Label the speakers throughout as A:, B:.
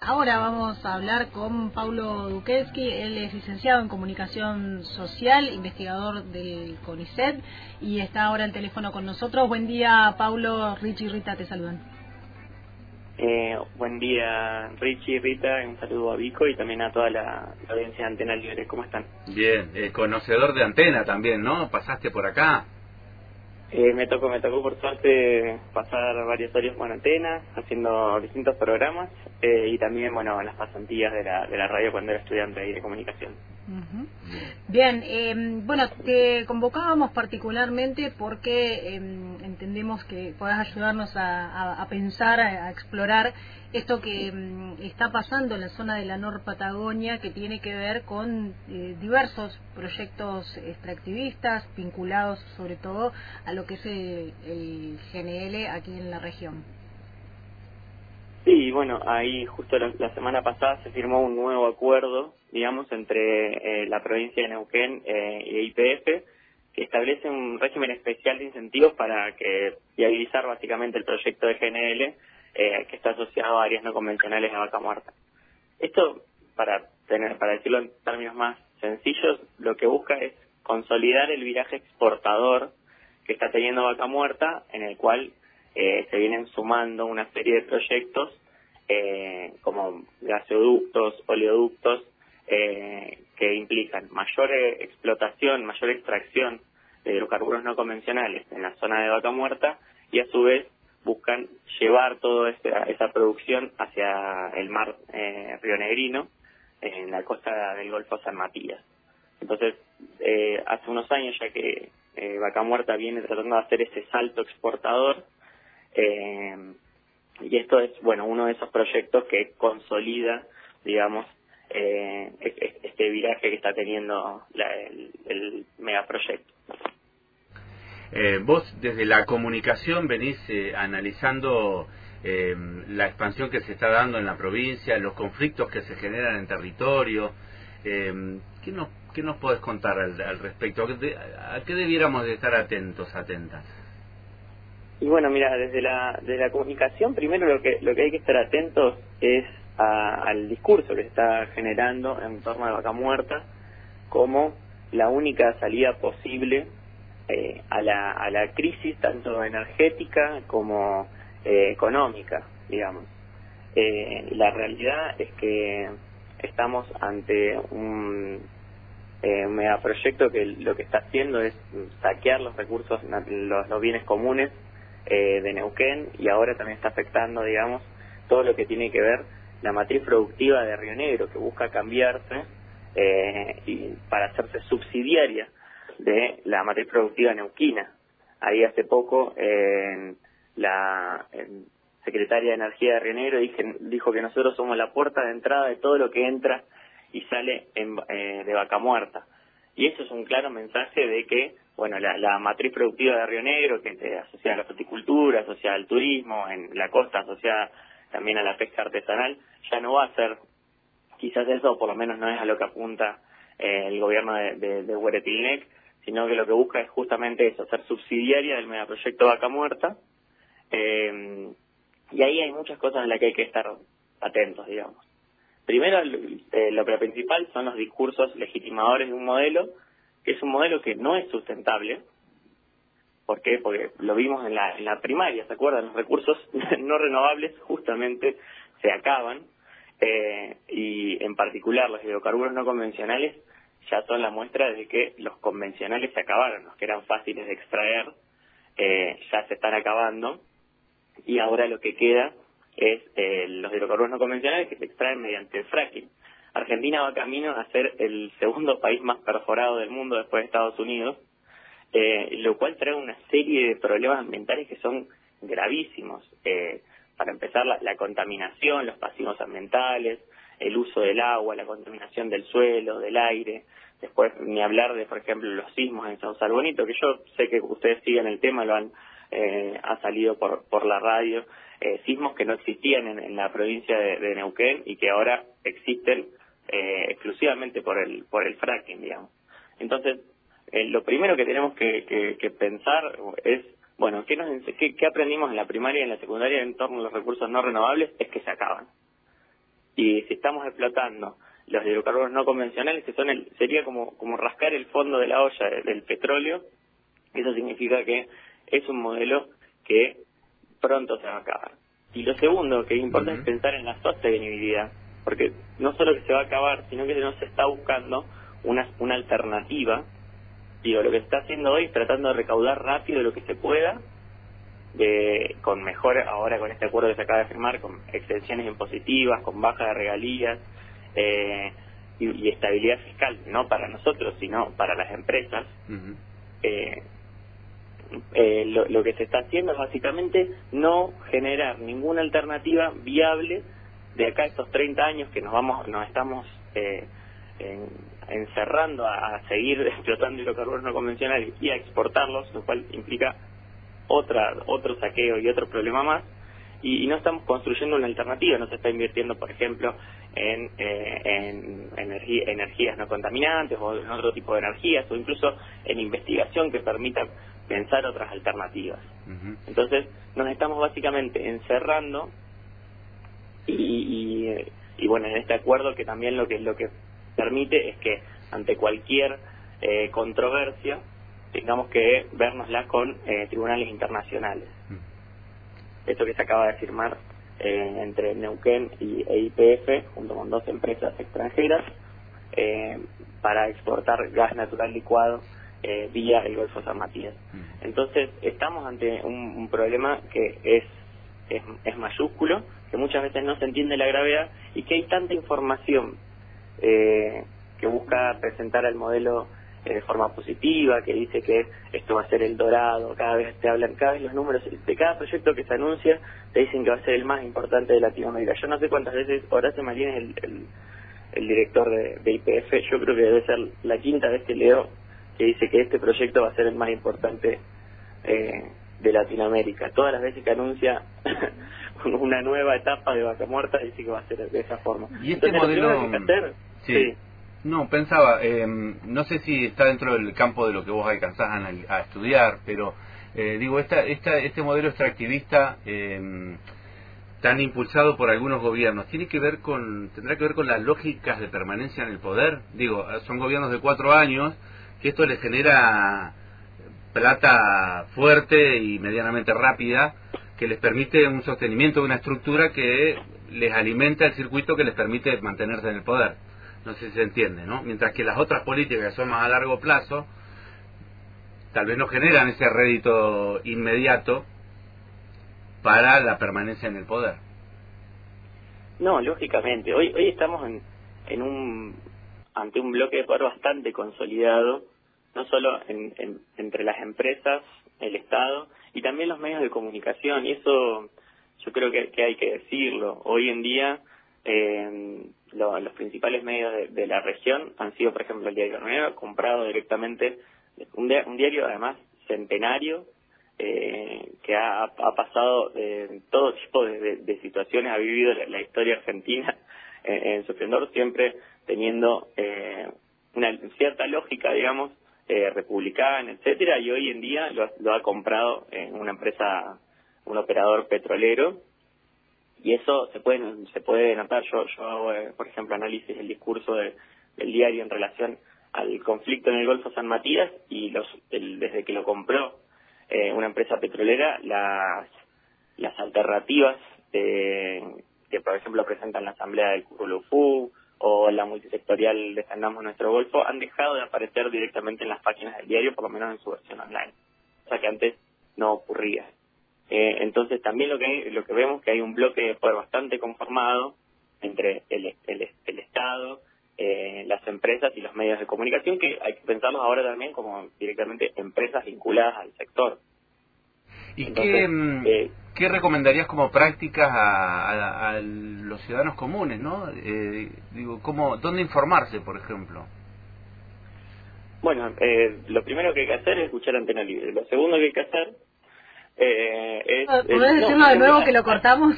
A: Ahora vamos a hablar con Paulo Duquesky. Él es licenciado en Comunicación Social, investigador del CONICET y está ahora en teléfono con nosotros. Buen día, Paulo. Richie y Rita te saludan.
B: Buen día, Richie y Rita. Un saludo a Vico y también a toda la audiencia de Antena Libre. ¿Cómo están?
C: Bien, conocedor de Antena también, ¿no? ¿Pasaste por acá?
B: Me tocó por suerte pasar varios años con Antena, haciendo distintos programas y también, bueno, las pasantías de la radio cuando era estudiante ahí de comunicación.
A: Uh-huh. Bien, bueno, te convocábamos particularmente porque entendemos que podés ayudarnos a pensar, a explorar esto que está pasando en la zona de la Patagonia, que tiene que ver con diversos proyectos extractivistas vinculados sobre todo a lo que es el GNL aquí en la región.
B: Sí, bueno, ahí justo la semana pasada se firmó un nuevo acuerdo, digamos, entre la provincia de Neuquén y YPF, que establece un régimen especial de incentivos para viabilizar básicamente el proyecto de GNL, que está asociado a áreas no convencionales de Vaca Muerta. Esto, para decirlo en términos más sencillos, lo que busca es consolidar el viraje exportador que está teniendo Vaca Muerta, en el cual se vienen sumando una serie de proyectos como gasoductos, oleoductos, que implican mayor explotación, mayor extracción de hidrocarburos no convencionales en la zona de Vaca Muerta y a su vez buscan llevar toda esa producción hacia el mar rionegrino en la costa del Golfo San Matías. Entonces, hace unos años ya que Vaca Muerta viene tratando de hacer ese salto exportador, y esto es, bueno, uno de esos proyectos que consolida, digamos, este viraje que está teniendo el megaproyecto.
C: Vos desde la comunicación venís analizando la expansión que se está dando en la provincia, los conflictos que se generan en territorio. ¿Qué nos podés contar al respecto? ¿A qué debiéramos de estar atentas?
B: Y bueno, mira, desde la comunicación, primero lo que hay que estar atentos es al discurso que se está generando en torno a Vaca Muerta como la única salida posible a la crisis, tanto energética como económica, digamos. La realidad es que estamos ante un megaproyecto que lo que está haciendo es saquear los recursos, los bienes comunes de Neuquén, y ahora también está afectando, digamos, todo lo que tiene que ver la matriz productiva de Río Negro, que busca cambiarse y para hacerse subsidiaria de la matriz productiva neuquina. Ahí hace poco la secretaria de Energía de Río Negro dijo que nosotros somos la puerta de entrada de todo lo que entra y sale de Vaca Muerta. Y eso es un claro mensaje de que, bueno, la matriz productiva de Río Negro, que se asocia a la fruticultura, asociada al turismo, en la costa asociada también a la pesca artesanal, ya no va a ser quizás eso, o por lo menos no es a lo que apunta el gobierno de Hueretilnec, sino que lo que busca es justamente eso, ser subsidiaria del megaproyecto Vaca Muerta, y ahí hay muchas cosas en las que hay que estar atentos, digamos. Primero, lo principal son los discursos legitimadores de un modelo, que es un modelo que no es sustentable. ¿Por qué? Porque lo vimos en la primaria, ¿se acuerdan? Los recursos no renovables justamente se acaban, y en particular los hidrocarburos no convencionales ya son la muestra de que los convencionales se acabaron, los que eran fáciles de extraer ya se están acabando, y ahora lo que queda es los hidrocarburos no convencionales que se extraen mediante el fracking. Argentina va camino a ser el segundo país más perforado del mundo después de Estados Unidos, lo cual trae una serie de problemas ambientales que son gravísimos. Para empezar, la contaminación, los pasivos ambientales, el uso del agua, la contaminación del suelo, del aire. Después, ni hablar de, por ejemplo, los sismos en Sausal Bonito, que yo sé que ustedes siguen el tema, ha salido por la radio, sismos que no existían en la provincia de Neuquén y que ahora existen exclusivamente por el fracking, digamos. Entonces, lo primero que tenemos que pensar es, bueno, ¿qué aprendimos en la primaria y en la secundaria en torno a los recursos no renovables? Es que se acaban. y si estamos explotando los hidrocarburos no convencionales, que son sería como rascar el fondo de la olla del petróleo, eso significa que es un modelo que pronto se va a acabar. Y lo segundo que importa es pensar en la sostenibilidad, porque no solo que se va a acabar, sino que no se está buscando una alternativa. Digo, lo que se está haciendo hoy es tratando de recaudar rápido lo que se pueda, con mejor, ahora con este acuerdo que se acaba de firmar, con exenciones impositivas, con baja de regalías, y estabilidad fiscal, no para nosotros, sino para las empresas. Lo que se está haciendo es básicamente no generar ninguna alternativa viable de acá a estos 30 años que nos estamos encerrando a seguir explotando hidrocarburos no convencionales y a exportarlos, lo cual implica otro saqueo y otro problema más, y no estamos construyendo una alternativa. No se está invirtiendo, por ejemplo, en energías no contaminantes o en otro tipo de energías, o incluso en investigación que permita pensar otras alternativas. Entonces nos estamos básicamente encerrando y bueno, en este acuerdo que también lo que permite es que ante cualquier controversia tengamos que vernosla con tribunales internacionales. Esto que se acaba de firmar entre Neuquén e YPF, junto con 2 empresas extranjeras, para exportar gas natural licuado vía el Golfo San Matías. Entonces estamos ante un problema que es mayúsculo, que muchas veces no se entiende la gravedad, y que hay tanta información que busca presentar el modelo de forma positiva, que dice que esto va a ser el dorado. Cada vez los números de cada proyecto que se anuncia te dicen que va a ser el más importante de Latinoamérica. Yo no sé cuántas veces Horacio Marín es el director de YPF, yo creo que debe ser la 5ª vez que leo que dice que este proyecto va a ser el más importante de Latinoamérica. Todas las veces que anuncia una nueva etapa de Vaca Muerta dice que va a ser de esa forma.
C: Y este
B: entonces,
C: modelo...
B: lo que hay que hacer, sí.
C: No, pensaba, no sé si está dentro del campo de lo que vos alcanzás a estudiar, pero digo, este modelo extractivista tan impulsado por algunos gobiernos, ¿tendrá que ver con las lógicas de permanencia en el poder? Digo, son gobiernos de 4 años, que esto les genera plata fuerte y medianamente rápida, que les permite un sostenimiento de una estructura que les alimenta el circuito que les permite mantenerse en el poder. No sé si se entiende, ¿no? Mientras que las otras políticas que son más a largo plazo, tal vez no generan ese rédito inmediato para la permanencia en el poder.
B: No, lógicamente. Hoy estamos ante un bloque de poder bastante consolidado, no solo entre las empresas, el Estado y también los medios de comunicación, y eso yo creo que hay que decirlo. Hoy en día los principales medios de la región han sido, por ejemplo, el Diario Negro, comprado directamente, un diario además centenario, que ha pasado todo tipo de situaciones, ha vivido la historia argentina en su esplendor, siempre teniendo una cierta lógica, digamos, republicana, etcétera, y hoy en día lo ha comprado una empresa, un operador petrolero. Y eso se puede notar. Yo hago, por ejemplo, análisis del discurso del diario en relación al conflicto en el Golfo San Matías, y desde que lo compró una empresa petrolera, las alternativas que, por ejemplo, presentan la Asamblea del Curulufú o la multisectorial Defendamos Nuestro Golfo han dejado de aparecer directamente en las páginas del diario, por lo menos en su versión online, o sea que antes no ocurría. Entonces también lo que vemos que hay un bloque de poder bastante conformado entre el Estado, las empresas y los medios de comunicación, que hay que pensarlos ahora también como directamente empresas vinculadas al sector.
C: ¿Y
B: entonces,
C: qué recomendarías como prácticas a los ciudadanos comunes, no? Digo, ¿dónde informarse, por ejemplo?
B: Bueno, lo primero que hay que hacer es escuchar Antena Libre. Lo segundo que hay que hacer
A: ¿podés decirlo de nuevo que lo cortamos?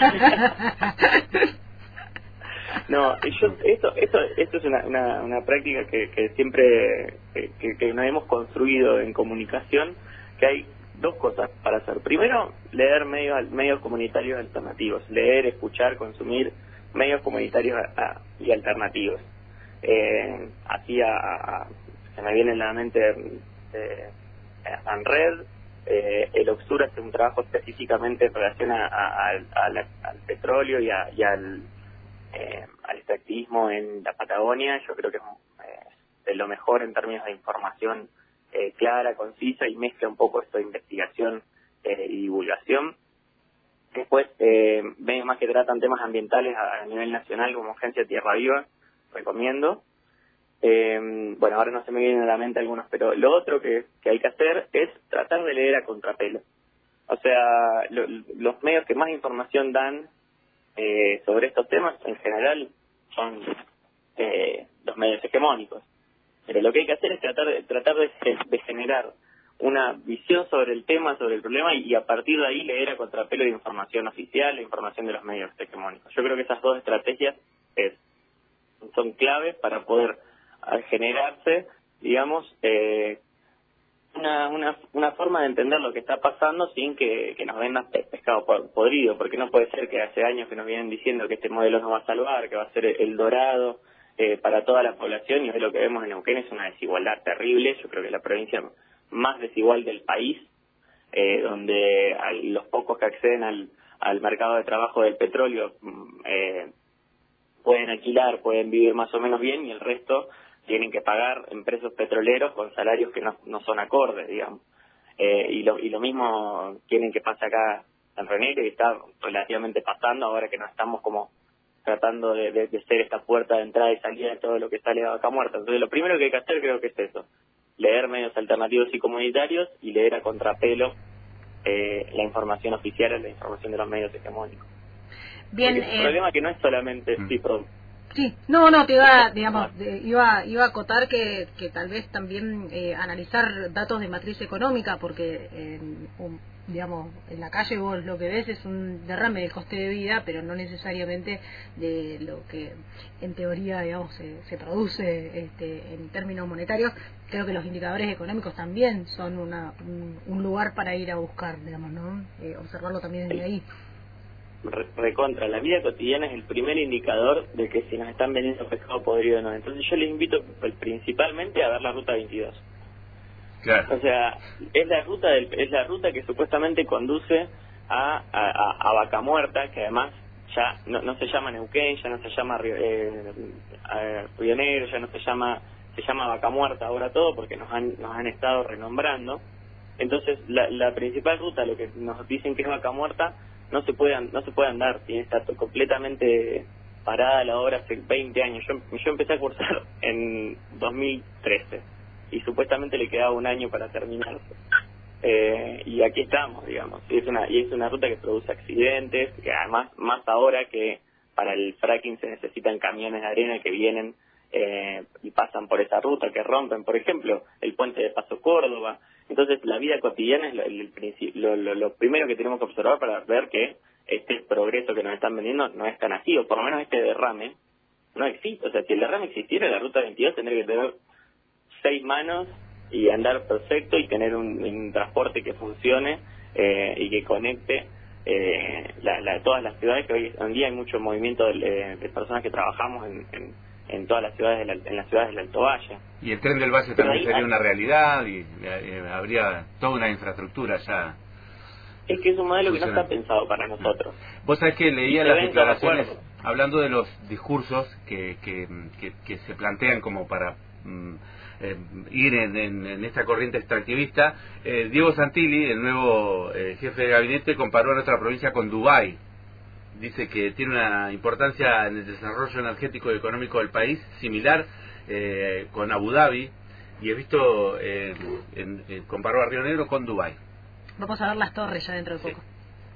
B: No, esto es una práctica que siempre que nos hemos construido en comunicación, que hay 2 cosas para hacer. Primero, leer medios comunitarios alternativos, leer, escuchar, consumir medios comunitarios y alternativos. Se me viene en la mente ANRED. El Oxur hace un trabajo específicamente en relación al petróleo y al extractivismo en la Patagonia. Yo creo que es de lo mejor en términos de información clara, concisa, y mezcla un poco esto de investigación y divulgación. Después, medios más que tratan temas ambientales a nivel nacional, como Agencia Tierra Viva, recomiendo. Bueno, ahora no se me vienen a la mente algunos, pero lo otro que hay que hacer es tratar de leer a contrapelo. O sea, los medios que más información dan sobre estos temas, en general, son los medios hegemónicos. Pero lo que hay que hacer es tratar de generar una visión sobre el tema, sobre el problema, y a partir de ahí leer a contrapelo de información oficial, la información de los medios hegemónicos. Yo creo que esas dos estrategias son claves para poder generarse, digamos, una forma de entender lo que está pasando sin que nos vendan pescado podrido, porque no puede ser que hace años que nos vienen diciendo que este modelo nos va a salvar, que va a ser el dorado para toda la población, y hoy lo que vemos en Neuquén es una desigualdad terrible. Yo creo que es la provincia más desigual del país, donde los pocos que acceden al mercado de trabajo del petróleo pueden alquilar, pueden vivir más o menos bien, y el resto tienen que pagar en precios petroleros con salarios que no son acordes, digamos. Y lo mismo quieren que pase acá en René, que está relativamente pasando ahora que no estamos como tratando de ser esta puerta de entrada y salida de todo lo que sale de Vaca Muerta. Entonces lo primero que hay que hacer creo que es eso: leer medios alternativos y comunitarios, y leer a contrapelo la información oficial, la información de los medios hegemónicos.
A: Bien,
B: el problema que no es solamente... Sí, perdón.
A: Sí, no, te iba, digamos, iba a acotar que tal vez también analizar datos de matriz económica, porque digamos, en la calle vos lo que ves es un derrame del coste de vida, pero no necesariamente de lo que en teoría, digamos, se produce en términos monetarios. Creo que los indicadores económicos también son un lugar para ir a buscar, digamos, ¿no? Observarlo también desde ahí.
B: Recontra, la vida cotidiana es el primer indicador de que si nos están vendiendo pescado podrido o no. Entonces yo les invito principalmente a ver la ruta 22.
C: Claro.
B: O sea, es la ruta que supuestamente conduce a Vaca Muerta, que además ya no se llama Neuquén, ya no se llama Río Negro, ya no se llama Vaca Muerta ahora todo, porque nos han estado renombrando. Entonces la principal ruta, lo que nos dicen que es Vaca Muerta, no se puede andar, está completamente parada la obra hace 20 años. Yo empecé a cursar en 2013 y supuestamente le quedaba un año para terminarse. Y aquí estamos, digamos. Y es una ruta que produce accidentes, que además, más ahora que para el fracking se necesitan camiones de arena que vienen y pasan por esa ruta, que rompen, por ejemplo, el puente de Paso Córdoba. Entonces la vida cotidiana es lo primero que tenemos que observar para ver que este progreso que nos están vendiendo no es tan así, o por lo menos este derrame no existe. O sea, si el derrame existiera, la ruta 22 tendría que tener 6 manos y andar perfecto y tener un transporte que funcione y que conecte todas las ciudades, que hoy en día hay mucho movimiento de personas que trabajamos en todas las ciudades en las ciudades del Alto Valle.
C: Y el tren del Valle también sería una realidad y habría toda una infraestructura ya.
B: Es que es un modelo que no está pensado para nosotros.
C: Vos sabés que leía las declaraciones hablando de los discursos que se plantean como para ir en esta corriente extractivista. Diego Santilli, el nuevo jefe de gabinete, comparó a nuestra provincia con Dubái. Dice que tiene una importancia en el desarrollo energético y económico del país similar con Abu Dhabi, y he visto comparó a Río Negro con Dubái.
A: Vamos a ver las torres ya dentro de poco.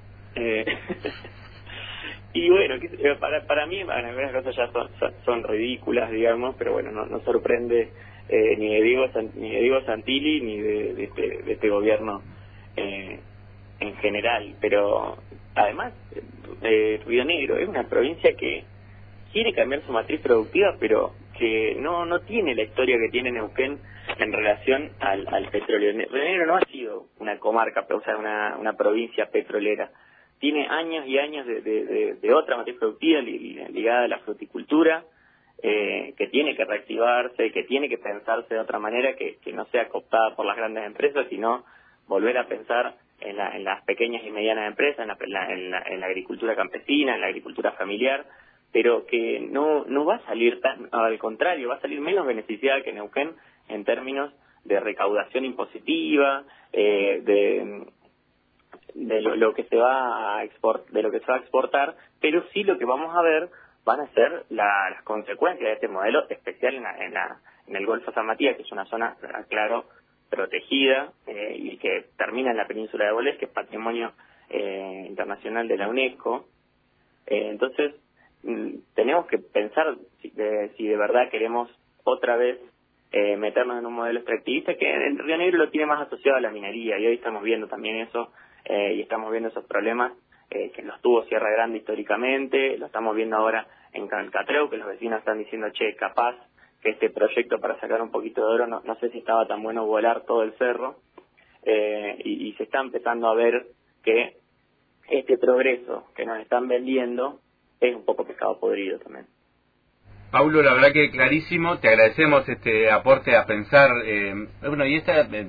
B: Y bueno, para mí algunas cosas ya son ridículas, digamos, pero bueno, no sorprende ni de Diego Santilli ni de este gobierno en general. Pero además Río Negro es una provincia que quiere cambiar su matriz productiva, pero que no tiene la historia que tiene Neuquén en relación al petróleo. Río Negro no ha sido una comarca, o sea, una provincia petrolera. tiene años y años de otra matriz productiva ligada a la fruticultura, que tiene que reactivarse, que tiene que pensarse de otra manera, que no sea cooptada por las grandes empresas, sino volver a pensar en las pequeñas y medianas empresas, en la agricultura campesina, en la agricultura familiar, pero que no va a salir al contrario, va a salir menos beneficiada que Neuquén en términos de recaudación impositiva, de lo que se va a exportar, pero sí lo que vamos a ver van a ser las consecuencias de este modelo, especial en el Golfo San Matías, que es una zona, claro, protegida, y que termina en la península de Bolés, que es patrimonio internacional de la UNESCO. Entonces, tenemos que pensar si de verdad queremos otra vez meternos en un modelo extractivista, que en Río Negro lo tiene más asociado a la minería, y hoy estamos viendo también eso, y estamos viendo esos problemas que los tuvo Sierra Grande históricamente, lo estamos viendo ahora en Calcatreu, que los vecinos están diciendo, che, capaz que este proyecto para sacar un poquito de oro, no sé si estaba tan bueno volar todo el cerro, y se está empezando a ver que este progreso que nos están vendiendo es un poco pescado podrido también.
C: Paulo, la verdad que clarísimo, te agradecemos este aporte a pensar, bueno, y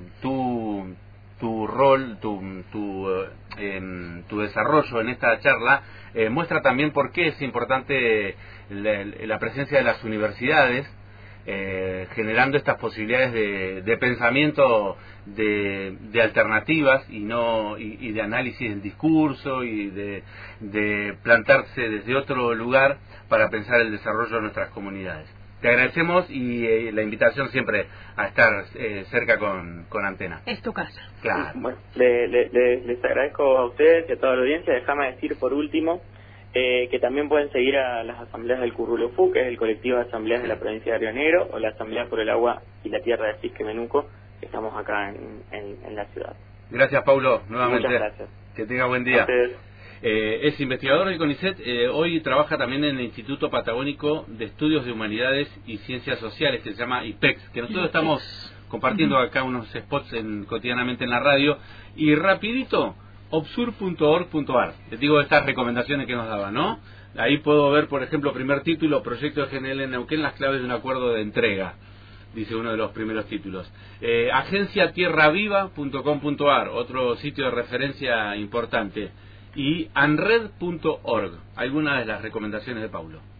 C: tu rol, tu desarrollo en esta charla muestra también por qué es importante la presencia de las universidades, generando estas posibilidades de pensamiento de alternativas y de análisis del discurso y de plantarse desde otro lugar para pensar el desarrollo de nuestras comunidades. Te agradecemos y la invitación siempre a estar cerca con Antena.
A: Es tu casa.
C: Claro.
B: Bueno, les agradezco a ustedes y a toda la audiencia. Déjame decir por último que también pueden seguir a las asambleas del Currulufú, que es el colectivo de asambleas de la provincia de Río Negro, o la Asamblea por el Agua y la Tierra de Cisque Menuco, que estamos acá en la ciudad.
C: Gracias, Paulo, nuevamente.
B: Muchas gracias.
C: Que tenga buen día. Es investigador del CONICET, hoy trabaja también en el Instituto Patagónico de Estudios de Humanidades y Ciencias Sociales, que se llama IPEX, que nosotros estamos compartiendo acá unos spots cotidianamente en la radio, y rapidito, obsur.org.ar, les digo estas recomendaciones que nos daban, ¿no? Ahí puedo ver, por ejemplo, primer título, Proyecto de GNL en Neuquén, las claves de un acuerdo de entrega, dice uno de los primeros títulos. Agenciatierraviva.com.ar, otro sitio de referencia importante, y anred.org, algunas de las recomendaciones de Paulo.